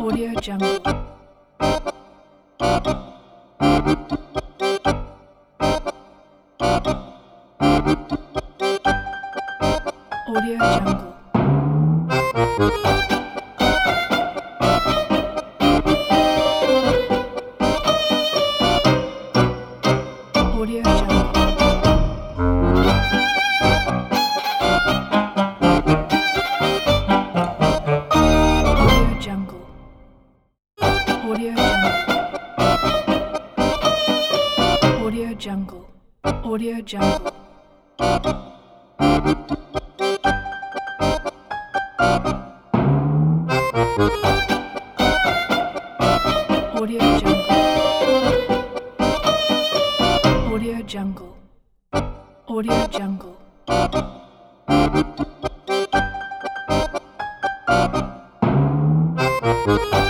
Audio Jungle. Audio Jungle. Audio Jungle. Audio Jungle. Audio Jungle. Audio Jungle. Audio Jungle. Audio Jungle. Audio Jungle.